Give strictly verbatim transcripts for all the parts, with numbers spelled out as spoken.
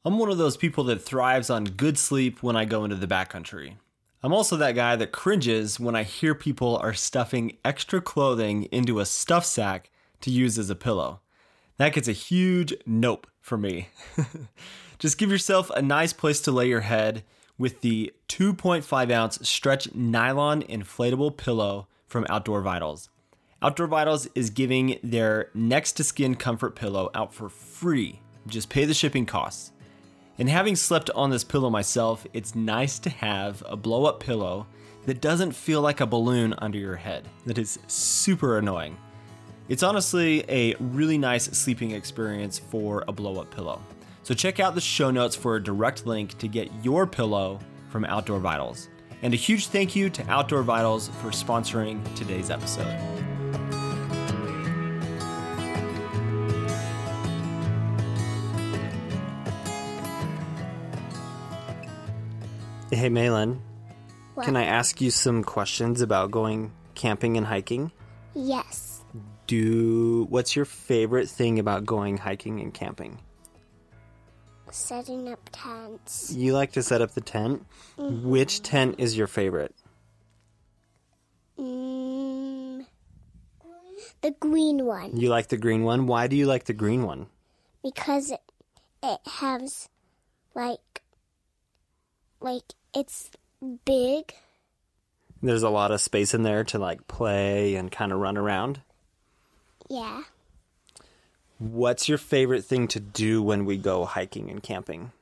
I'm one of those people that thrives on good sleep when I go into the backcountry. I'm also that guy that cringes when I hear people are stuffing extra clothing into a stuff sack to use as a pillow. That gets a huge nope for me. Just give yourself a nice place to lay your head with the two point five ounce stretch nylon inflatable pillow from Outdoor Vitals. Outdoor Vitals is giving their next to skin comfort pillow out for free. Just pay the shipping costs. And having slept on this pillow myself, it's nice to have a blow-up pillow that doesn't feel like a balloon under your head. That is super annoying. It's honestly a really nice sleeping experience for a blow-up pillow. So check out the show notes for a direct link to get your pillow from Outdoor Vitals. And a huge thank you to Outdoor Vitals for sponsoring today's episode. Hey, Malin, What? can I ask you some questions about going camping and hiking? Yes. Do what's your favorite thing about going hiking and camping? Setting up tents. You like to set up the tent? Mm-hmm. Which tent is your favorite? Mm, the green one. You like the green one? Why do you like the green one? Because it, it has, like, like, it's big. There's a lot of space in there to like play and kind of run around. Yeah. What's your favorite thing to do when we go hiking and camping?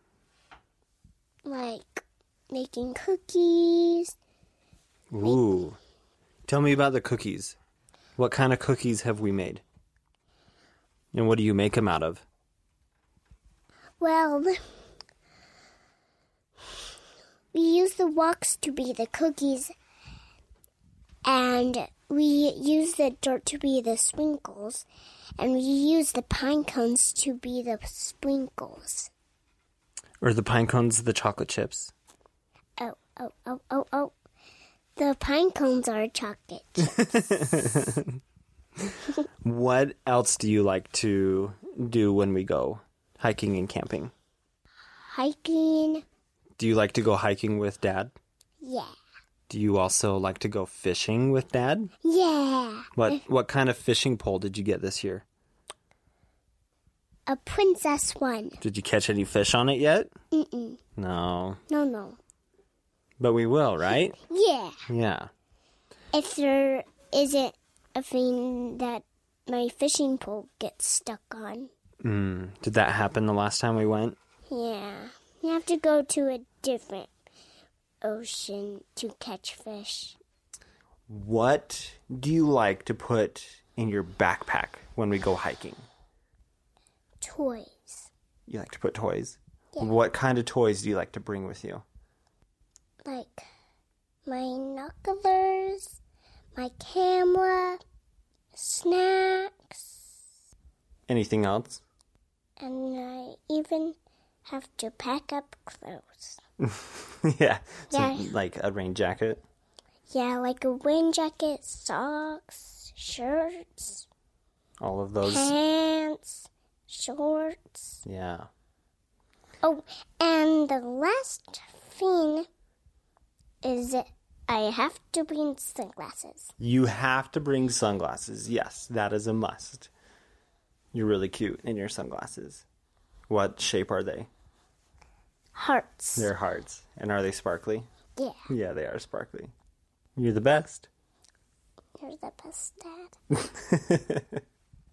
Like, making cookies. Ooh. Tell me about the cookies. What kind of cookies have we made? And what do you make them out of? Well, we use the woks to be the cookies, and we use the dirt to be the sprinkles, and we use the pine cones to be the sprinkles. Or the pine cones, the chocolate chips? Oh, oh, oh, oh, oh. The pine cones are chocolate chips. What else do you like to do when we go hiking and camping? Hiking. Do you like to go hiking with Dad? Yeah. Do you also like to go fishing with Dad? Yeah. What what kind of fishing pole did you get this year? A princess one. Did you catch any fish on it yet? Mm-mm. No. No, no. But we will, right? Yeah. Yeah. If there isn't a thing that my fishing pole gets stuck on. Mm. Did that happen the last time we went? Yeah. You have to go to a different ocean to catch fish. What do you like to put in your backpack when we go hiking? Toys. You like to put toys? Yeah. What kind of toys do you like to bring with you? Like my knucklers, my camera, snacks, Anything else? and I even have to pack up clothes. Yeah. So, Yeah. like a rain jacket? Yeah, like a rain jacket, socks, shirts, All of those? pants, shorts. Yeah. Oh, and the last thing is I have to bring sunglasses. You have to bring sunglasses. Yes, that is a must. You're really cute in your sunglasses. What shape are they? Hearts. They're hearts. And are they sparkly? Yeah, Yeah, they are sparkly. You're the best. you're the best dad.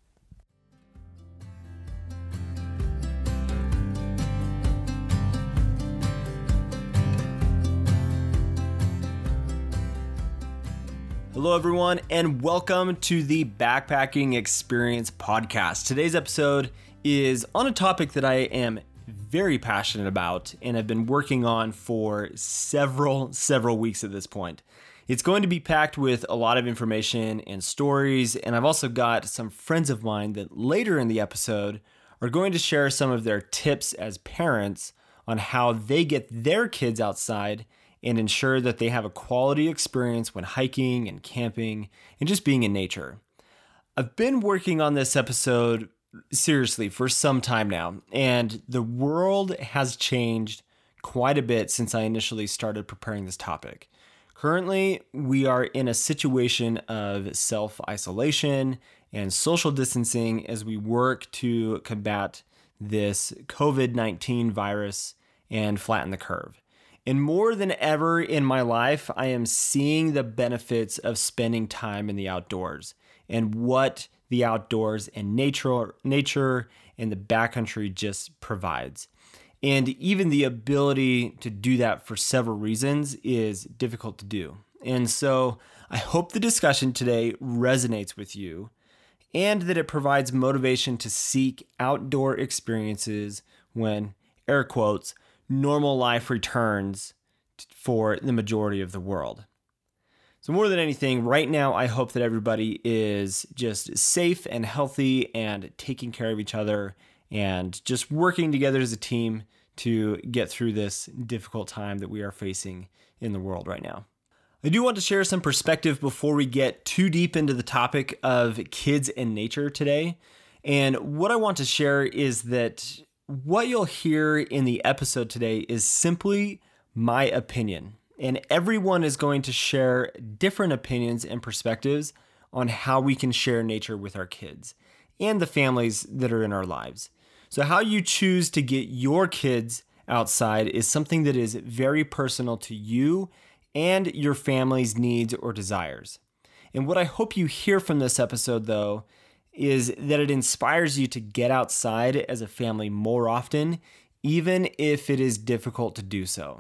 Hello, everyone, and welcome to the Backpacking Experience podcast. Today's episode is on a topic that I am very passionate about and have been working on for several, several weeks at this point. It's going to be packed with a lot of information and stories, and I've also got some friends of mine that later in the episode are going to share some of their tips as parents on how they get their kids outside and ensure that they have a quality experience when hiking and camping and just being in nature. I've been working on this episode seriously for some time now, and the world has changed quite a bit since I initially started preparing this topic. Currently, we are in a situation of self-isolation and social distancing as we work to combat this covid nineteen virus and flatten the curve. And more than ever in my life, I am seeing the benefits of spending time in the outdoors and what the outdoors and nature, nature and the backcountry just provides. And even the ability to do that for several reasons is difficult to do. And so I hope the discussion today resonates with you and that it provides motivation to seek outdoor experiences when, air quotes, normal life returns for the majority of the world. So more than anything, right now, I hope that everybody is just safe and healthy and taking care of each other and just working together as a team to get through this difficult time that we are facing in the world right now. I do want to share some perspective before we get too deep into the topic of kids and nature today. And what I want to share is that what you'll hear in the episode today is simply my opinion. And everyone is going to share different opinions and perspectives on how we can share nature with our kids and the families that are in our lives. So how you choose to get your kids outside is something that is very personal to you and your family's needs or desires. And what I hope you hear from this episode, though, is that it inspires you to get outside as a family more often, even if it is difficult to do so.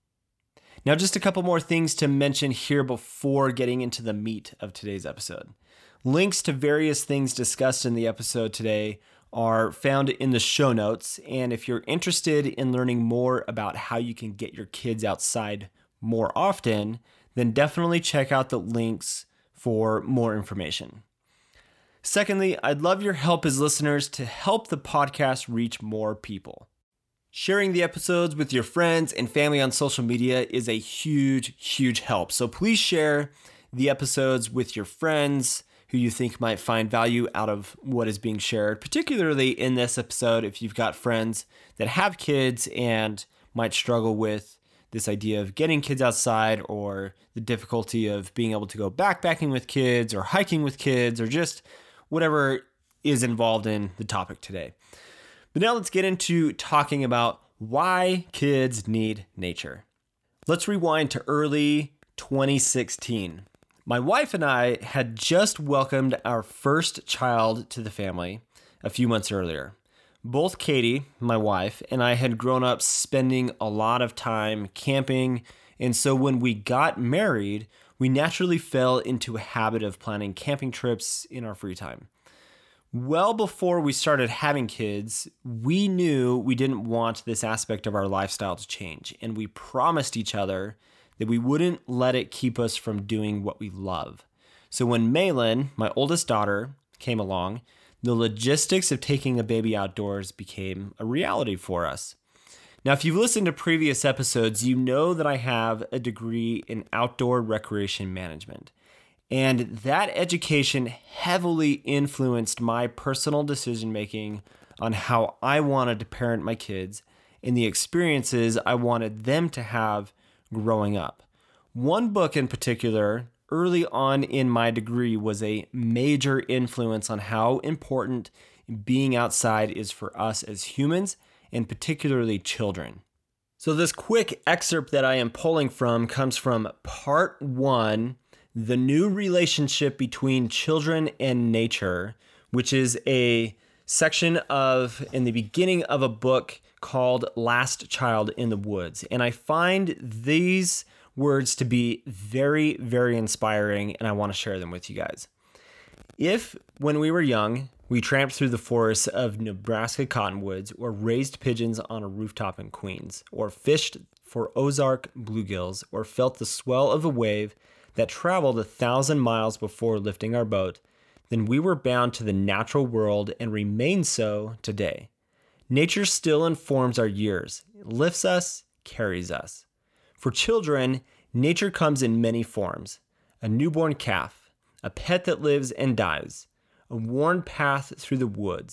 Now, just a couple more things to mention here before getting into the meat of today's episode. Links to various things discussed in the episode today are found in the show notes, and if you're interested in learning more about how you can get your kids outside more often, then definitely check out the links for more information. Secondly, I'd love your help as listeners to help the podcast reach more people. Sharing the episodes with your friends and family on social media is a huge, huge help. So please share the episodes with your friends who you think might find value out of what is being shared, particularly in this episode if you've got friends that have kids and might struggle with this idea of getting kids outside or the difficulty of being able to go backpacking with kids or hiking with kids or just whatever is involved in the topic today. But now let's get into talking about why kids need nature. Let's rewind to early twenty sixteen. My wife and I had just welcomed our first child to the family a few months earlier. Both Katie, my wife, and I had grown up spending a lot of time camping, and so when we got married, we naturally fell into a habit of planning camping trips in our free time. Well before we started having kids, we knew we didn't want this aspect of our lifestyle to change, and we promised each other that we wouldn't let it keep us from doing what we love. So when Malin, my oldest daughter, came along, the logistics of taking a baby outdoors became a reality for us. Now, if you've listened to previous episodes, you know that I have a degree in outdoor recreation management. And that education heavily influenced my personal decision-making on how I wanted to parent my kids and the experiences I wanted them to have growing up. One book in particular, early on in my degree, was a major influence on how important being outside is for us as humans, and particularly children. So this quick excerpt that I am pulling from comes from part one, The New Relationship Between Children and Nature, which is a section of, in the beginning of a book called Last Child in the Woods. And I find these words to be very, very inspiring, and I want to share them with you guys. If, when we were young, we tramped through the forests of Nebraska cottonwoods, or raised pigeons on a rooftop in Queens, or fished for Ozark bluegills, or felt the swell of a wave that traveled a thousand miles before lifting our boat, then we were bound to the natural world and remain so today. Nature still informs our years, lifts us, carries us. For children, nature comes in many forms: a newborn calf, a pet that lives and dies, a worn path through the woods,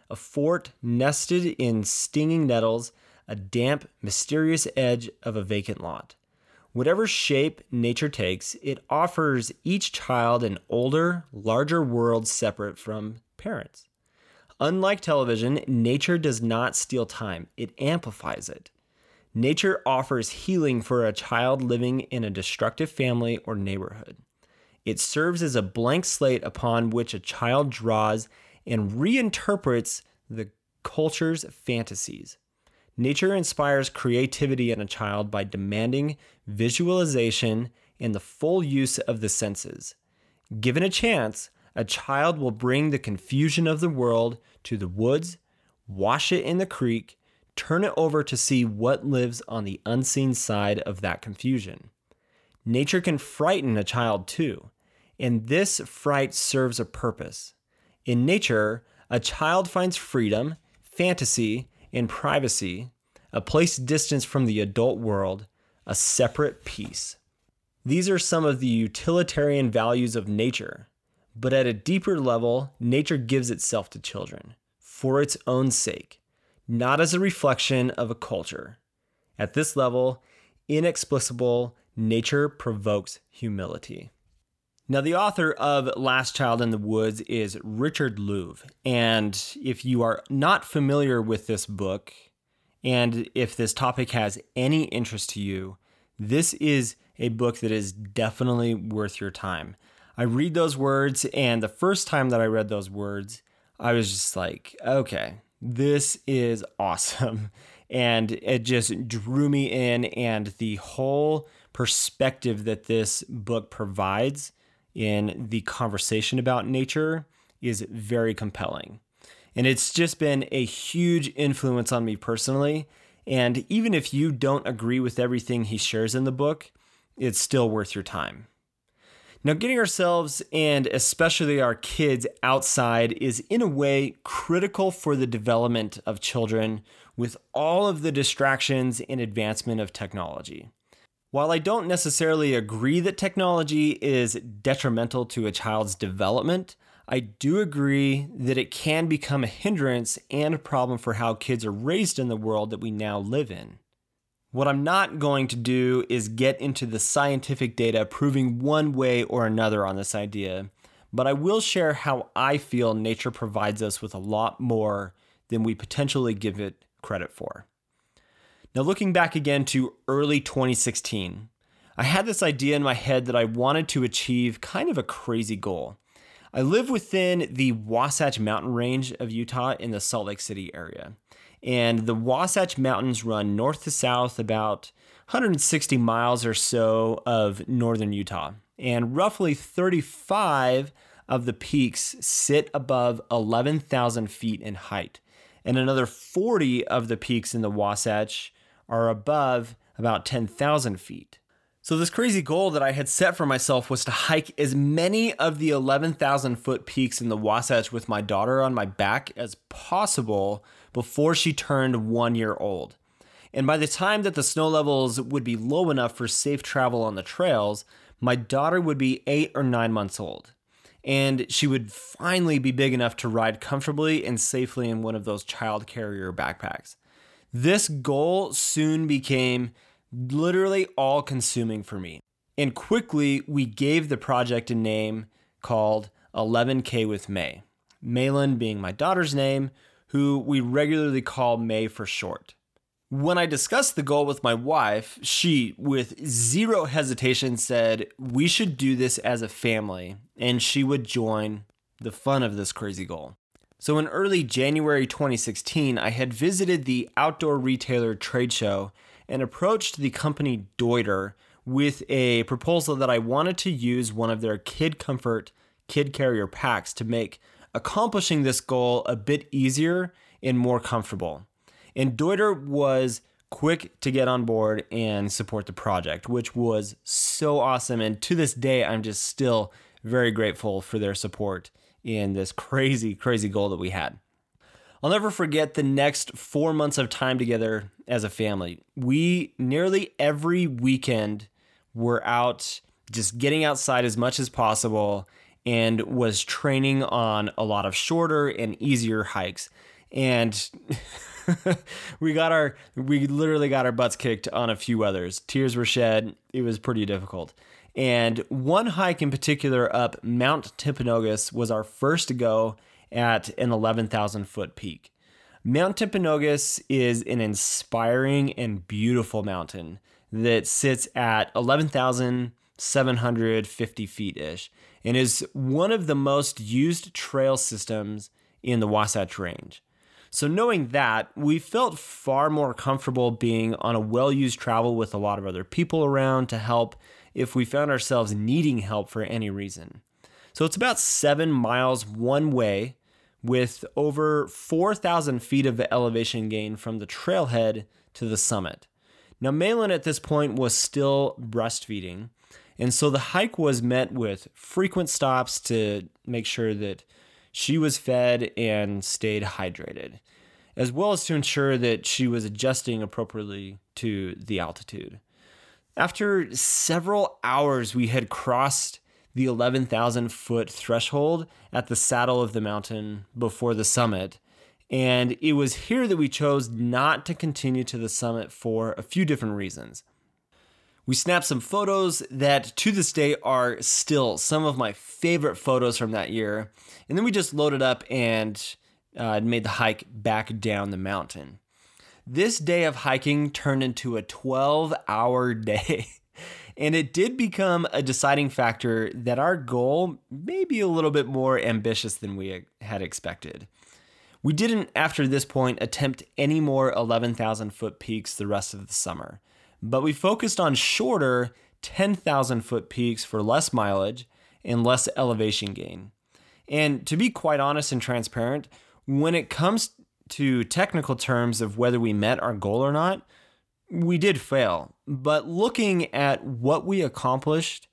a fort nested in stinging nettles, a damp, mysterious edge of a vacant lot. Whatever shape nature takes, it offers each child an older, larger world separate from parents. Unlike television, nature does not steal time, it amplifies it. Nature offers healing for a child living in a destructive family or neighborhood. It serves as a blank slate upon which a child draws and reinterprets the culture's fantasies. Nature inspires creativity in a child by demanding visualization and the full use of the senses. Given a chance, a child will bring the confusion of the world to the woods, wash it in the creek, turn it over to see what lives on the unseen side of that confusion. Nature can frighten a child too, and this fright serves a purpose. In nature, a child finds freedom, fantasy, and privacy, a place distanced from the adult world, a separate peace. These are some of the utilitarian values of nature, but at a deeper level, nature gives itself to children for its own sake, not as a reflection of a culture. At this level, inexplicable, nature provokes humility. Now, the author of Last Child in the Woods is Richard Louv, and if you are not familiar with this book, and if this topic has any interest to you, this is a book that is definitely worth your time. I read those words, and the first time that I read those words, I was just like, okay, this is awesome. And it just drew me in, and the whole perspective that this book provides in the conversation about nature is very compelling. And it's just been a huge influence on me personally. And even if you don't agree with everything he shares in the book, it's still worth your time. Now, getting ourselves and especially our kids outside is in a way critical for the development of children with all of the distractions and advancement of technology. While I don't necessarily agree that technology is detrimental to a child's development, I do agree that it can become a hindrance and a problem for how kids are raised in the world that we now live in. What I'm not going to do is get into the scientific data proving one way or another on this idea, but I will share how I feel nature provides us with a lot more than we potentially give it credit for. Now, looking back again to early twenty sixteen, I had this idea in my head that I wanted to achieve kind of a crazy goal. I live within the Wasatch Mountain Range of Utah in the Salt Lake City area. And the Wasatch Mountains run north to south about one hundred sixty miles or so of northern Utah. And roughly thirty-five of the peaks sit above eleven thousand feet in height. And another forty of the peaks in the Wasatch are above about ten thousand feet. So this crazy goal that I had set for myself was to hike as many of the eleven thousand foot peaks in the Wasatch with my daughter on my back as possible before she turned one year old. And by the time that the snow levels would be low enough for safe travel on the trails, my daughter would be eight or nine months old. And she would finally be big enough to ride comfortably and safely in one of those child carrier backpacks. This goal soon became literally all-consuming for me. And quickly, we gave the project a name called eleven K with May. Maylin being my daughter's name, who we regularly call May for short. When I discussed the goal with my wife, she, with zero hesitation, said we should do this as a family, and she would join the fun of this crazy goal. So in early January twenty sixteen, I had visited the outdoor retailer trade show and approached the company Deuter with a proposal that I wanted to use one of their Kid Comfort kid carrier packs to make accomplishing this goal a bit easier and more comfortable. And Deuter was quick to get on board and support the project, which was so awesome. And to this day, I'm just still very grateful for their support in this crazy, crazy goal that we had. I'll never forget the next four months of time together as a family. We nearly every weekend were out just getting outside as much as possible and was training on a lot of shorter and easier hikes. And we got our, we literally got our butts kicked on a few others. Tears were shed. It was pretty difficult. And one hike in particular up Mount Timpanogos was our first to go at an eleven thousand foot peak. Mount Timpanogos is an inspiring and beautiful mountain that sits at eleven thousand seven hundred fifty feet-ish and is one of the most used trail systems in the Wasatch Range. So knowing that, we felt far more comfortable being on a well-used travel with a lot of other people around to help if we found ourselves needing help for any reason. So it's about seven miles one way with over four thousand feet of elevation gain from the trailhead to the summit. Now, Malin at this point was still breastfeeding, and so the hike was met with frequent stops to make sure that she was fed and stayed hydrated, as well as to ensure that she was adjusting appropriately to the altitude. After several hours, we had crossed the eleven thousand foot threshold at the saddle of the mountain before the summit, and it was here that we chose not to continue to the summit for a few different reasons. We snapped some photos that to this day are still some of my favorite photos from that year, and then we just loaded up and uh, made the hike back down the mountain. This day of hiking turned into a twelve hour day, and it did become a deciding factor that our goal may be a little bit more ambitious than we had expected. We didn't, after this point, attempt any more eleven thousand foot peaks the rest of the summer, but we focused on shorter ten thousand foot peaks for less mileage and less elevation gain. And to be quite honest and transparent, when it comes to technical terms of whether we met our goal or not, we did fail. But looking at what we accomplished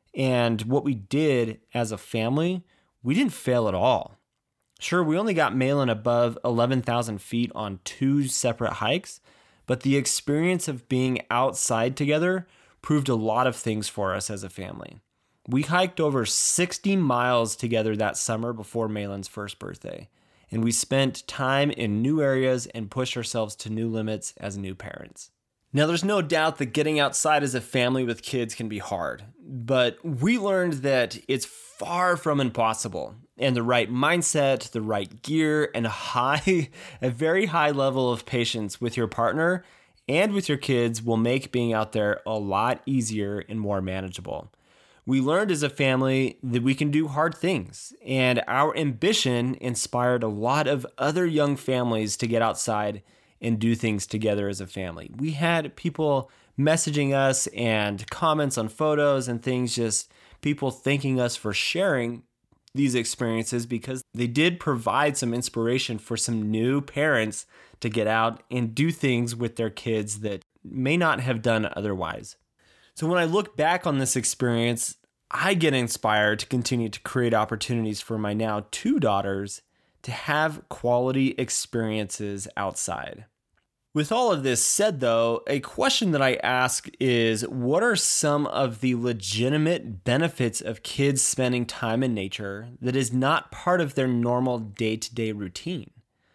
and what we did as a family, we didn't fail at all. Sure, we only got Malin above eleven thousand feet on two separate hikes, but the experience of being outside together proved a lot of things for us as a family. We hiked over sixty miles together that summer before Malin's first birthday, and we spent time in new areas and pushed ourselves to new limits as new parents. Now, there's no doubt that getting outside as a family with kids can be hard, but we learned that it's far from impossible, and the right mindset, the right gear, and a high, a very high level of patience with your partner and with your kids will make being out there a lot easier and more manageable. We learned as a family that we can do hard things, and our ambition inspired a lot of other young families to get outside and do things together as a family. We had people messaging us and comments on photos and things, just people thanking us for sharing these experiences because they did provide some inspiration for some new parents to get out and do things with their kids that may not have done otherwise. So when I look back on this experience, I get inspired to continue to create opportunities for my now two daughters to have quality experiences outside. With all of this said, though, a question that I ask is, what are some of the legitimate benefits of kids spending time in nature that is not part of their normal day-to-day routine?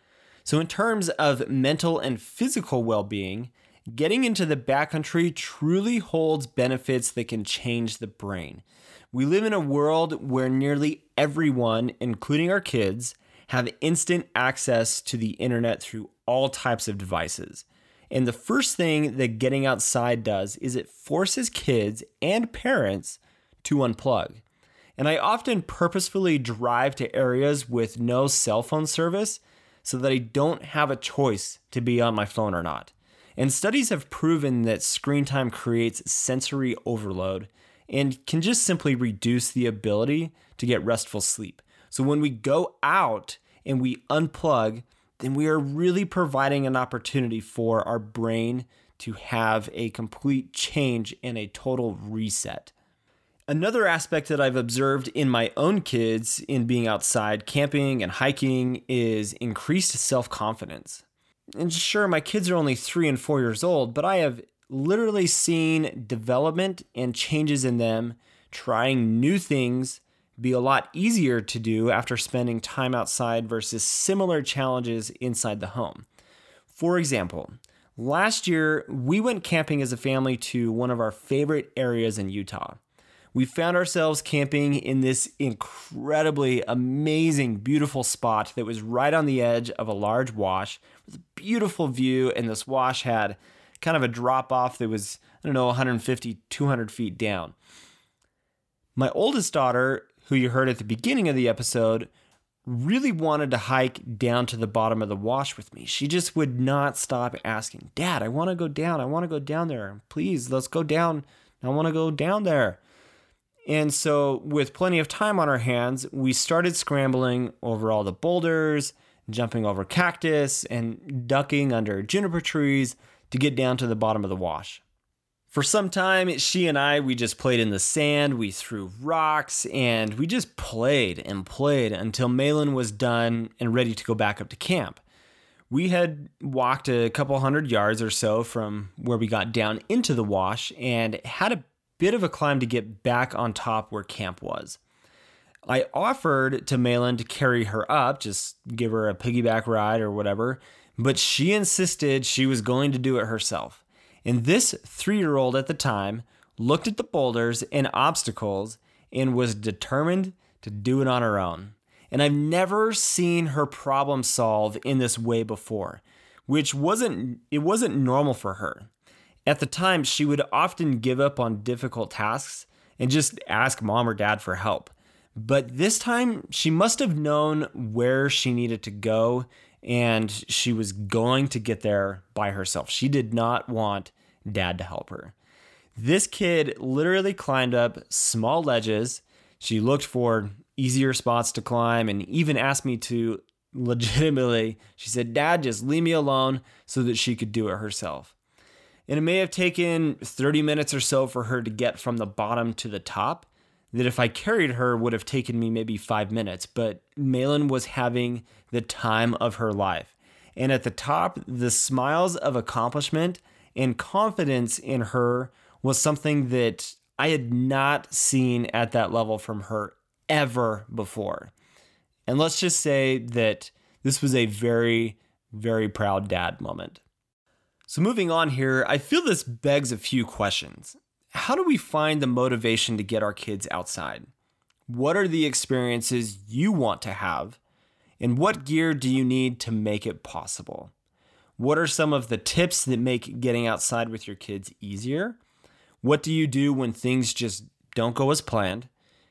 So in terms of mental and physical well-being, getting into the backcountry truly holds benefits that can change the brain. We live in a world where nearly everyone, including our kids, have instant access to the internet through all types of devices. And the first thing that getting outside does is it forces kids and parents to unplug. And I often purposefully drive to areas with no cell phone service so that I don't have a choice to be on my phone or not. And studies have proven that screen time creates sensory overload and can just simply reduce the ability to get restful sleep. So when we go out and we unplug, then we are really providing an opportunity for our brain to have a complete change and a total reset. Another aspect that I've observed in my own kids in being outside camping and hiking is increased self-confidence. And sure, my kids are only three and four years old, but I have literally seen development and changes in them trying new things, be a lot easier to do after spending time outside versus similar challenges inside the home. For example, last year we went camping as a family to one of our favorite areas in Utah. We found ourselves camping in this incredibly amazing, beautiful spot that was right on the edge of a large wash with a beautiful view, and this wash had kind of a drop off that was, I don't know, one hundred fifty, two hundred feet down. My oldest daughter, who you heard at the beginning of the episode, really wanted to hike down to the bottom of the wash with me. She just would not stop asking, Dad, I want to go down. I want to go down there. Please, let's go down. I want to go down there. And so with plenty of time on our hands, we started scrambling over all the boulders, jumping over cactus, and ducking under juniper trees to get down to the bottom of the wash. For some time, she and I, we just played in the sand, we threw rocks, and we just played and played until Malin was done and ready to go back up to camp. We had walked a couple hundred yards or so from where we got down into the wash and had a bit of a climb to get back on top where camp was. I offered to Malin to carry her up, just give her a piggyback ride or whatever, but she insisted she was going to do it herself. And this three-year-old at the time looked at the boulders and obstacles and was determined to do it on her own. And I've never seen her problem solve in this way before, which wasn't, it wasn't normal for her. At the time, she would often give up on difficult tasks and just ask mom or dad for help. But this time, she must have known where she needed to go, and she was going to get there by herself. She did not want dad to help her. This kid literally climbed up small ledges. She looked for easier spots to climb and even asked me to legitimately, she said, Dad, just leave me alone, so that she could do it herself. And it may have taken thirty minutes or so for her to get from the bottom to the top, that if I carried her would have taken me maybe five minutes. But Malin was having the time of her life. And at the top, the smiles of accomplishment and confidence in her was something that I had not seen at that level from her ever before. And let's just say that this was a very, very proud dad moment. So moving on here, I feel this begs a few questions. How do we find the motivation to get our kids outside? What are the experiences you want to have? And what gear do you need to make it possible? What are some of the tips that make getting outside with your kids easier? What do you do when things just don't go as planned?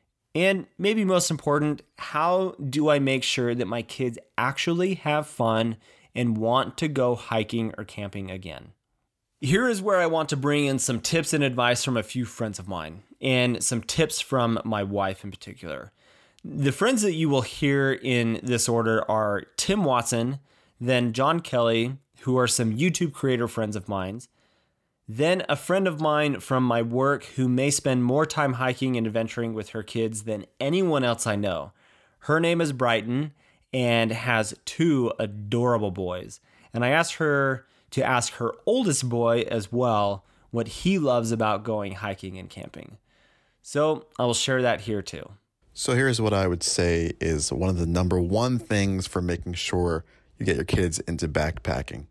And maybe most important, how do I make sure that my kids actually have fun and want to go hiking or camping again? Here is where I want to bring in some tips and advice from a few friends of mine, and some tips from my wife in particular. The friends that you will hear in this order are Tim Watson, then John Kelly, who are some YouTube creator friends of mine, then a friend of mine from my work who may spend more time hiking and adventuring with her kids than anyone else I know. Her name is Brighton and has two adorable boys. And I asked her to ask her oldest boy as well what he loves about going hiking and camping. So I will share that here too. So here's what I would say is one of the number one things for making sure you get your kids into backpacking.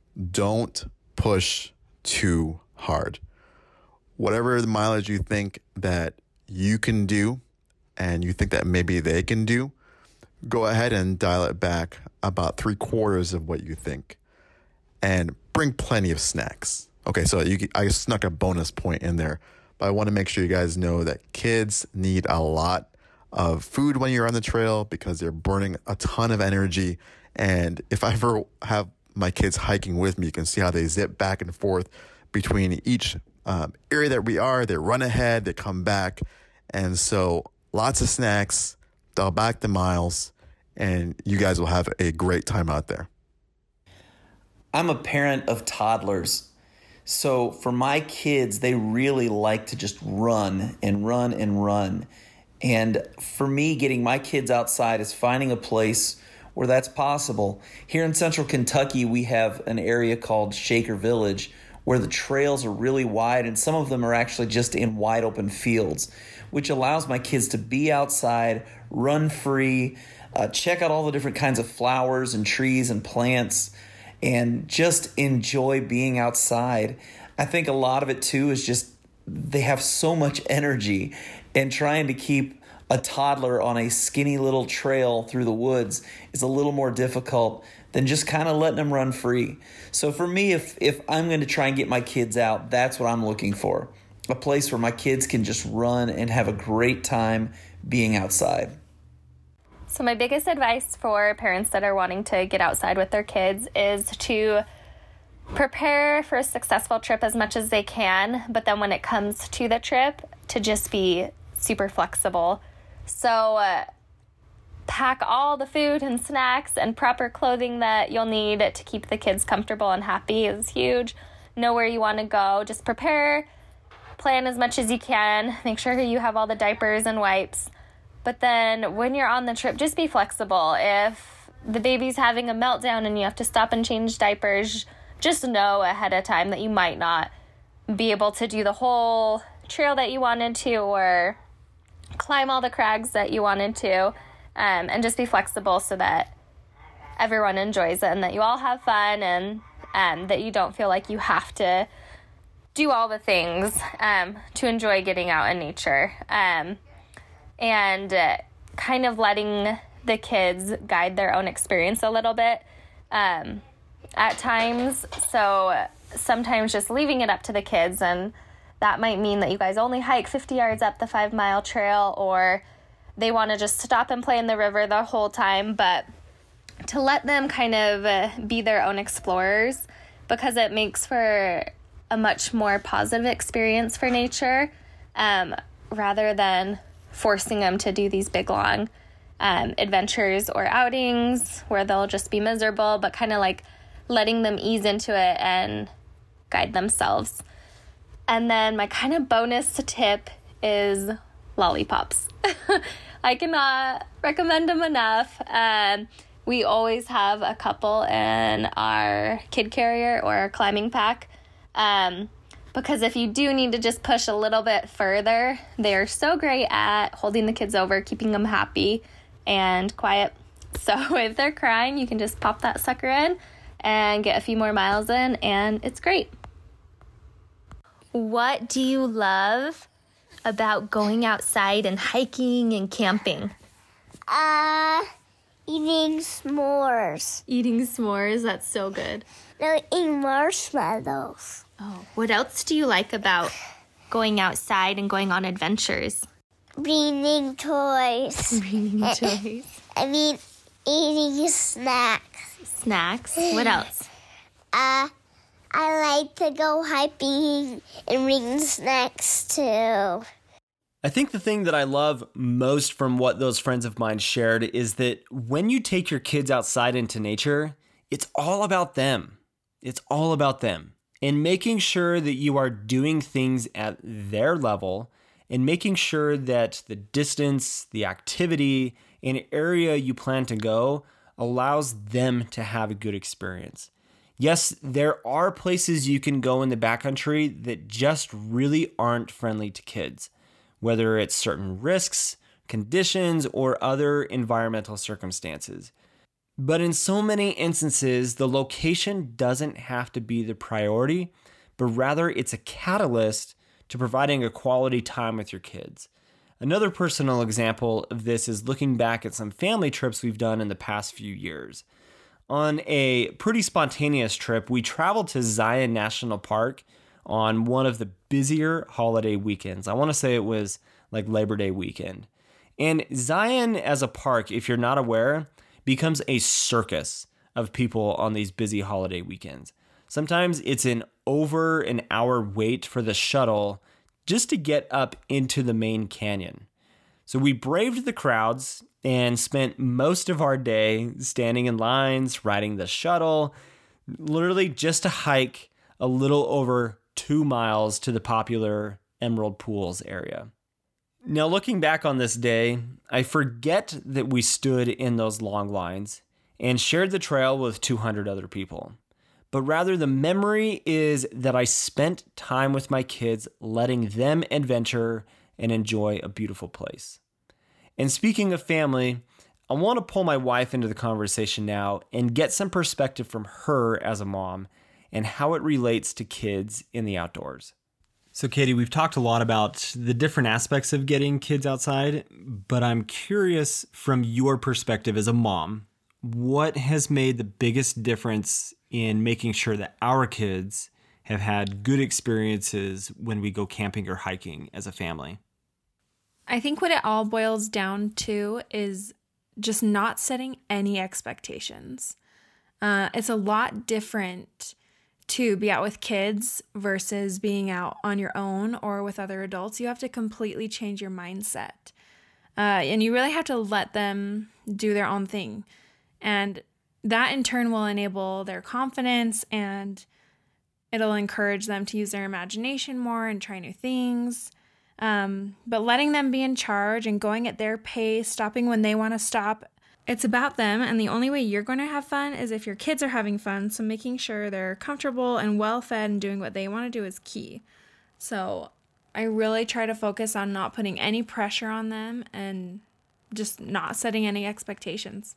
Don't push too hard. Whatever the mileage you think that you can do and you think that maybe they can do, go ahead and dial it back about three quarters of what you think. And bring plenty of snacks. Okay, so you, I snuck a bonus point in there, but I want to make sure you guys know that kids need a lot of food when you're on the trail because they're burning a ton of energy. And if I ever have my kids hiking with me, you can see how they zip back and forth between each um, area that we are. They run ahead, they come back. And so lots of snacks, dial back the miles, and you guys will have a great time out there. I'm a parent of toddlers. So for my kids, they really like to just run and run and run. And for me, getting my kids outside is finding a place where that's possible. Here in central Kentucky, we have an area called Shaker Village where the trails are really wide, and some of them are actually just in wide open fields, which allows my kids to be outside, run free, uh, check out all the different kinds of flowers and trees and plants, and just enjoy being outside. I think a lot of it too is just they have so much energy, and trying to keep a toddler on a skinny little trail through the woods is a little more difficult than just kind of letting them run free. So for me, if if I'm going to try and get my kids out, that's what I'm looking for. A place where my kids can just run and have a great time being outside. So my biggest advice for parents that are wanting to get outside with their kids is to prepare for a successful trip as much as they can, but then when it comes to the trip, to just be super flexible. So uh, pack all the food and snacks and proper clothing that you'll need to keep the kids comfortable and happy is huge. Know where you want to go. Just prepare, plan as much as you can. Make sure you have all the diapers and wipes. But then when you're on the trip, just be flexible. If the baby's having a meltdown and you have to stop and change diapers, just know ahead of time that you might not be able to do the whole trail that you wanted to or climb all the crags that you wanted to, um, and just be flexible so that everyone enjoys it and that you all have fun, and um, that you don't feel like you have to do all the things um, to enjoy getting out in nature. Um, and uh, kind of letting the kids guide their own experience a little bit um, at times. So sometimes just leaving it up to the kids, and that might mean that you guys only hike fifty yards up the five mile trail, or they want to just stop and play in the river the whole time, but to let them kind of uh, be their own explorers, because it makes for a much more positive experience for nature, um, rather than forcing them to do these big long um, adventures or outings where they'll just be miserable, but kind of like letting them ease into it and guide themselves. And then my kind of bonus tip is lollipops. I cannot recommend them enough. Um, we always have a couple in our kid carrier or our climbing pack. Um, because if you do need to just push a little bit further, they're so great at holding the kids over, keeping them happy and quiet. So if they're crying, you can just pop that sucker in and get a few more miles in, and it's great. What do you love about going outside and hiking and camping? Uh, eating s'mores. Eating s'mores, that's so good. No, eating marshmallows. Oh, what else do you like about going outside and going on adventures? Bringing toys. Bringing toys. I mean, eating snacks. Snacks. What else? Uh, I like to go hiking and bring snacks too. I think the thing that I love most from what those friends of mine shared is that when you take your kids outside into nature, it's all about them. It's all about them. And making sure that you are doing things at their level, and making sure that the distance, the activity, and area you plan to go allows them to have a good experience. Yes, there are places you can go in the backcountry that just really aren't friendly to kids, whether it's certain risks, conditions, or other environmental circumstances. But in so many instances, the location doesn't have to be the priority, but rather it's a catalyst to providing a quality time with your kids. Another personal example of this is looking back at some family trips we've done in the past few years. On a pretty spontaneous trip, we traveled to Zion National Park on one of the busier holiday weekends. I want to say it was like Labor Day weekend. And Zion as a park, if you're not aware, becomes a circus of people on these busy holiday weekends. Sometimes it's an over an hour wait for the shuttle just to get up into the main canyon. So we braved the crowds and spent most of our day standing in lines, riding the shuttle, literally just to hike a little over two miles to the popular Emerald Pools area. Now, looking back on this day, I forget that we stood in those long lines and shared the trail with two hundred other people. but rather the memory is that I spent time with my kids, letting them adventure and enjoy a beautiful place. And speaking of family, I want to pull my wife into the conversation now and get some perspective from her as a mom and how it relates to kids in the outdoors. So, Katie, we've talked a lot about the different aspects of getting kids outside, but I'm curious from your perspective as a mom, what has made the biggest difference in making sure that our kids have had good experiences when we go camping or hiking as a family? I think what it all boils down to is just not setting any expectations. Uh, it's a lot different to be out with kids versus being out on your own or with other adults. You have to completely change your mindset. Uh, and you really have to let them do their own thing. And that in turn will enable their confidence, and it'll encourage them to use their imagination more and try new things. Um, but letting them be in charge and going at their pace, stopping when they want to stop, it's about them. And the only way you're going to have fun is if your kids are having fun. So making sure they're comfortable and well fed and doing what they want to do is key. So I really try to focus on not putting any pressure on them and just not setting any expectations.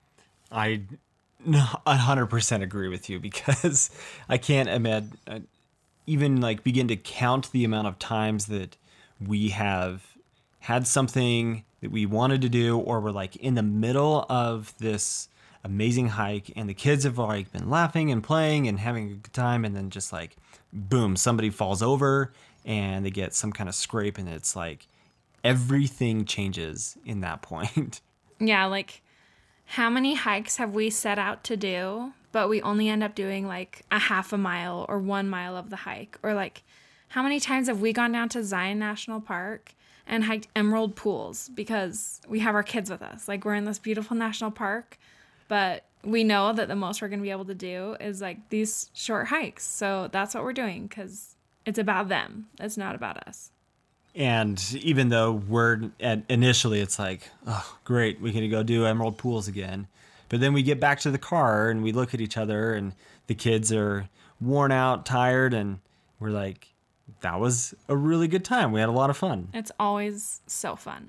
I one hundred percent agree with you, because I can't imagine, uh, even like begin to count the amount of times that we have had something that we wanted to do, or we're like in the middle of this amazing hike and the kids have like been laughing and playing and having a good time, and then just like boom, somebody falls over and they get some kind of scrape, and it's like everything changes in that point. Yeah, like how many hikes have we set out to do, but we only end up doing like a half a mile or one mile of the hike? Or like how many times have we gone down to Zion National Park and hiked emerald pools because we have our kids with us? Like, we're in this beautiful national park, but we know that the most we're going to be able to do is like these short hikes. So that's what we're doing, because it's about them. It's not about us. And even though we're at initially, it's like, oh, great, we can go do emerald pools again. But then we get back to the car and we look at each other and the kids are worn out, tired, and we're like, that was a really good time. We had a lot of fun. It's always so fun.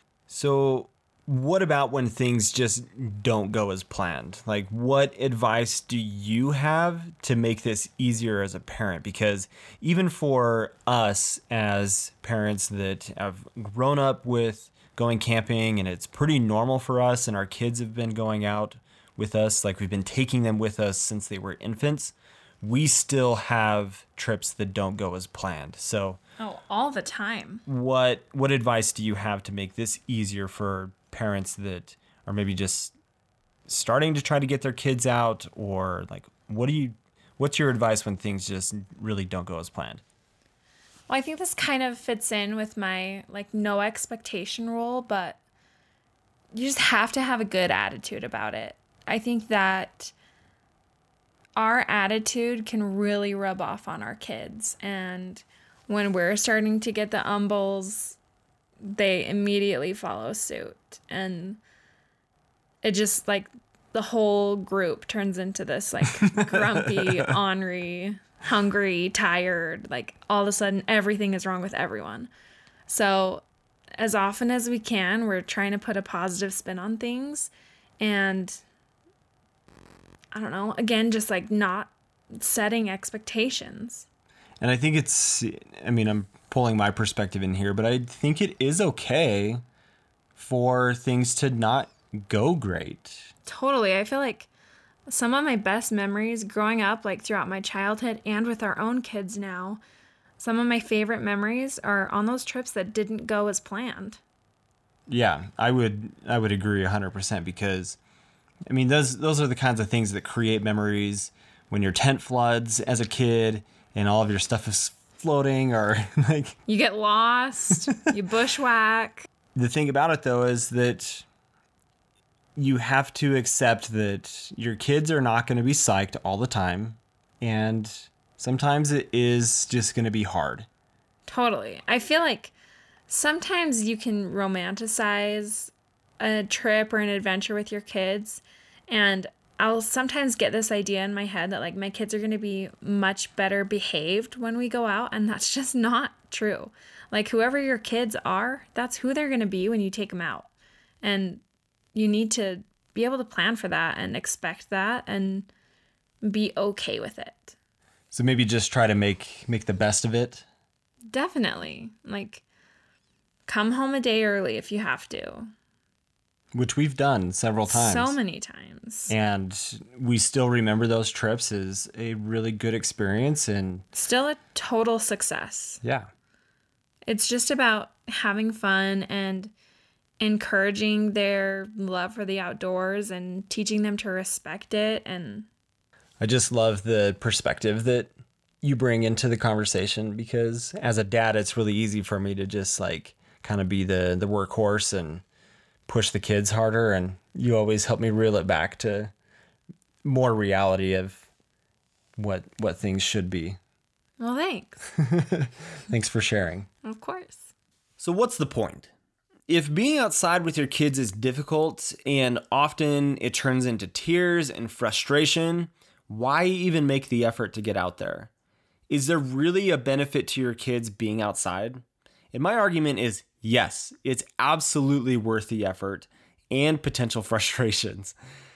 So what about when things just don't go as planned? Like, what advice do you have to make this easier as a parent? Because even for us as parents that have grown up with going camping, and it's pretty normal for us, and our kids have been going out with us, like we've been taking them with us since they were infants, we still have trips that don't go as planned. So oh, all the time. What what advice do you have to make this easier for parents that are maybe just starting to try to get their kids out? Or like, what do you what's your advice when things just really don't go as planned? Well, I think this kind of fits in with my like no expectation rule, but you just have to have a good attitude about it. I think that our attitude can really rub off on our kids. And when we're starting to get the umbles, they immediately follow suit. And it just like the whole group turns into this like grumpy, ornery, hungry, tired. Like all of a sudden everything is wrong with everyone. So as often as we can, we're trying to put a positive spin on things. And I don't know, again, just like not setting expectations. And I think it's, I mean, I'm pulling my perspective in here, but I think it is okay for things to not go great. Totally. I feel like some of my best memories growing up, like throughout my childhood and with our own kids now, some of my favorite memories are on those trips that didn't go as planned. Yeah, I would I would agree one hundred percent, because I mean, those those are the kinds of things that create memories when your tent floods as a kid and all of your stuff is floating, or like you get lost, you bushwhack. The thing about it though is that you have to accept that your kids are not going to be psyched all the time, and sometimes it is just going to be hard. Totally. I feel like sometimes you can romanticize a trip or an adventure with your kids, and I'll sometimes get this idea in my head that like my kids are going to be much better behaved when we go out, and that's just not true. Like whoever your kids are, that's who they're going to be when you take them out. And you need to be able to plan for that and expect that and be okay with it. So maybe just try to make make the best of it. Definitely. Like come home a day early if you have to. Which we've done several times. So many times. And we still remember those trips as a really good experience. And still a total success. Yeah. It's just about having fun and encouraging their love for the outdoors and teaching them to respect it. And I just love the perspective that you bring into the conversation, because as a dad, it's really easy for me to just like kind of be the, the workhorse and push the kids harder. And you always help me reel it back to more reality of what, what things should be. Well, thanks. Thanks for sharing. Of course. So what's the point? If being outside with your kids is difficult and often it turns into tears and frustration, why even make the effort to get out there? Is there really a benefit to your kids being outside? And my argument is yes, it's absolutely worth the effort and potential frustrations.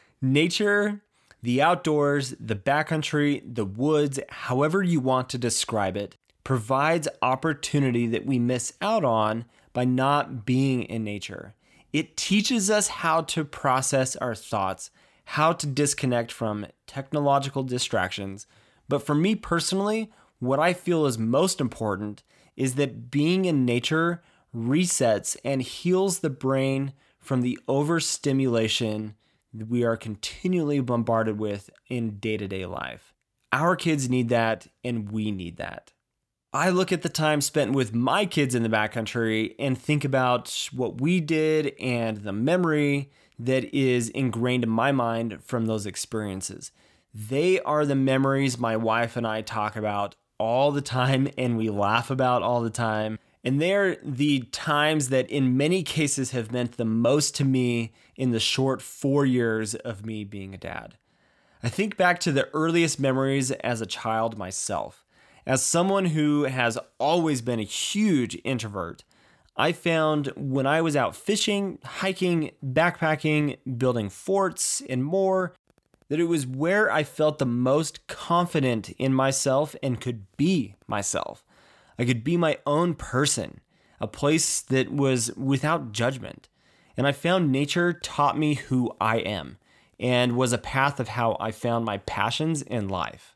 Nature, the outdoors, the backcountry, the woods, however you want to describe it, provides opportunity that we miss out on by not being in nature. It teaches us how to process our thoughts, how to disconnect from technological distractions. But for me personally, what I feel is most important is that being in nature resets and heals the brain from the overstimulation that we are continually bombarded with in day-to-day life. Our kids need that, and we need that. I look at the time spent with my kids in the backcountry and think about what we did and the memory that is ingrained in my mind from those experiences. They are the memories my wife and I talk about all the time and we laugh about all the time. And they're the times that in many cases have meant the most to me in the short four years of me being a dad. I think back to the earliest memories as a child myself. As someone who has always been a huge introvert, I found when I was out fishing, hiking, backpacking, building forts, and more, that it was where I felt the most confident in myself and could be myself. I could be my own person, a place that was without judgment. And I found nature taught me who I am and was a path of how I found my passions in life.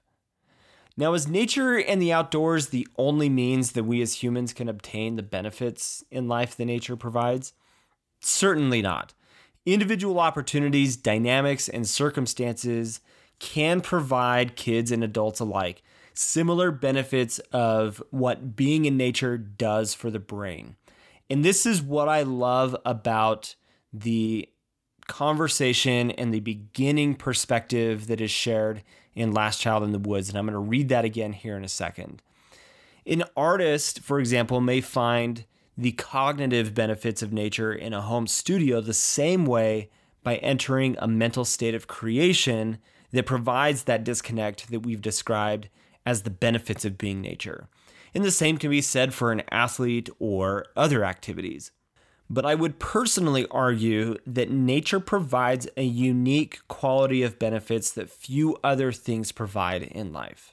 Now, is nature and the outdoors the only means that we as humans can obtain the benefits in life that nature provides? Certainly not. Individual opportunities, dynamics, and circumstances can provide kids and adults alike similar benefits of what being in nature does for the brain. And this is what I love about the conversation and the beginning perspective that is shared in Last Child in the Woods. And I'm going to read that again here in a second. An artist, for example, may find the cognitive benefits of nature in a home studio the same way by entering a mental state of creation that provides that disconnect that we've described as the benefits of being nature. And the same can be said for an athlete or other activities. But I would personally argue that nature provides a unique quality of benefits that few other things provide in life.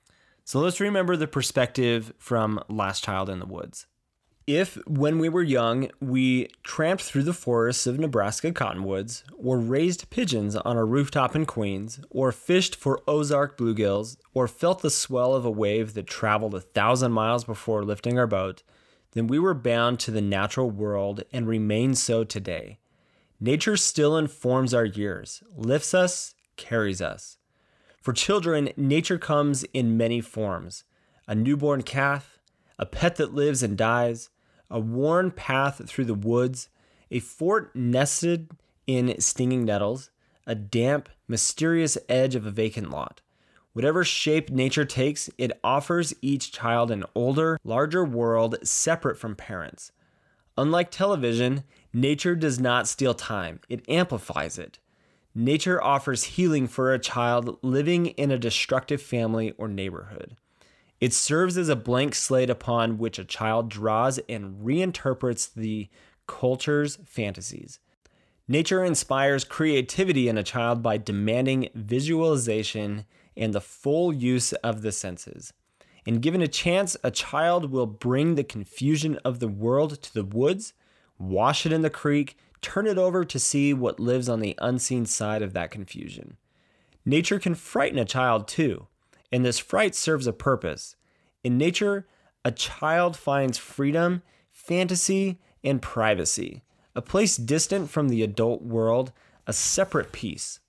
So let's remember the perspective from Last Child in the Woods. If, when we were young, we tramped through the forests of Nebraska cottonwoods, or raised pigeons on a rooftop in Queens, or fished for Ozark bluegills, or felt the swell of a wave that traveled a thousand miles before lifting our boat, then we were bound to the natural world and remain so today. Nature still informs our years, lifts us, carries us. For children, nature comes in many forms: a newborn calf, a pet that lives and dies, a worn path through the woods, a fort nested in stinging nettles, a damp, mysterious edge of a vacant lot. Whatever shape nature takes, it offers each child an older, larger world separate from parents. Unlike television, nature does not steal time, it amplifies it. nature offers healing for a child living in a destructive family or neighborhood. It serves as a blank slate upon which a child draws and reinterprets the culture's fantasies. Nature inspires creativity in a child by demanding visualization and the full use of the senses. And given a chance, a child will bring the confusion of the world to the woods, wash it in the creek, turn it over to see what lives on the unseen side of that confusion. Nature can frighten a child too, and this fright serves a purpose. In nature, a child finds freedom, fantasy, and privacy, a place distant from the adult world, a separate peace.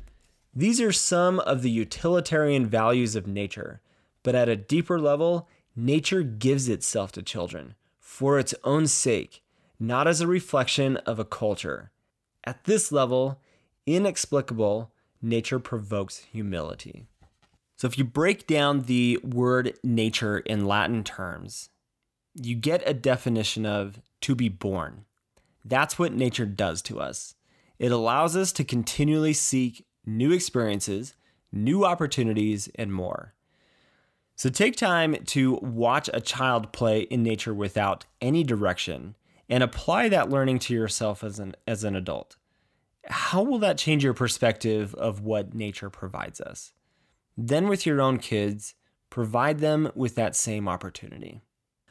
These are some of the utilitarian values of nature, but at a deeper level, nature gives itself to children for its own sake, not as a reflection of a culture. At this level, inexplicable, nature provokes humility. So if you break down the word nature in Latin terms, you get a definition of to be born. That's what nature does to us. It allows us to continually seek new experiences, new opportunities, and more. So take time to watch a child play in nature without any direction and apply that learning to yourself as an, as an adult. How will that change your perspective of what nature provides us? Then with your own kids, provide them with that same opportunity.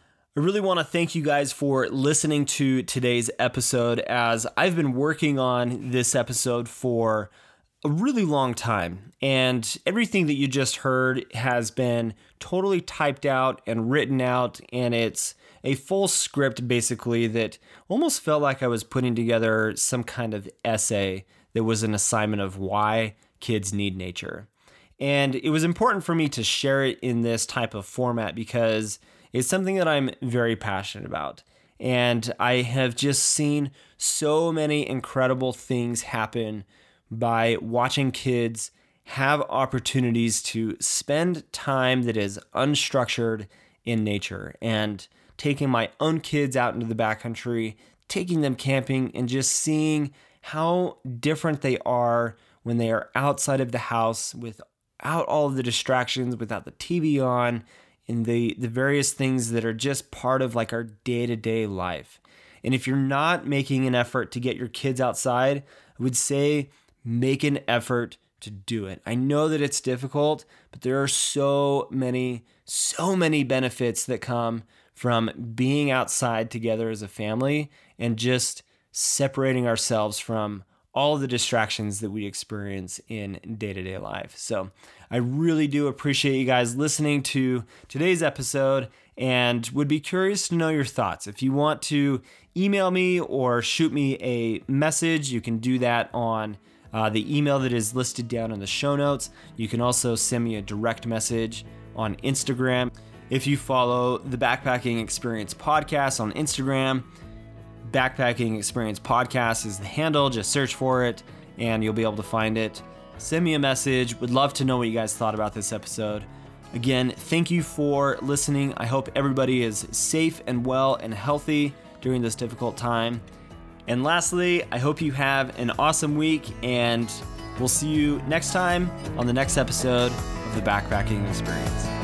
I really want to thank you guys for listening to today's episode, as I've been working on this episode for a really long time, and everything that you just heard has been totally typed out and written out, and it's a full script basically that almost felt like I was putting together some kind of essay that was an assignment of why kids need nature. And it was important for me to share it in this type of format because it's something that I'm very passionate about. And I have just seen so many incredible things happen by watching kids have opportunities to spend time that is unstructured in nature, and taking my own kids out into the backcountry, taking them camping, and just seeing how different they are when they are outside of the house without all of the distractions, without the T V on, and the, the various things that are just part of like our day-to-day life. And if you're not making an effort to get your kids outside, I would say make an effort to do it. I know that it's difficult, but there are so many, so many benefits that come from being outside together as a family and just separating ourselves from all of the distractions that we experience in day-to-day life. So I really do appreciate you guys listening to today's episode and would be curious to know your thoughts. If you want to email me or shoot me a message, you can do that on Uh, the email that is listed down in the show notes. You can also send me a direct message on Instagram. If you follow the Backpacking Experience Podcast on Instagram, Backpacking Experience Podcast is the handle. Just search for it and you'll be able to find it. Send me a message. Would love to know what you guys thought about this episode. Again, thank you for listening. I hope everybody is safe and well and healthy during this difficult time. And lastly, I hope you have an awesome week, and we'll see you next time on the next episode of the Backpacking Experience.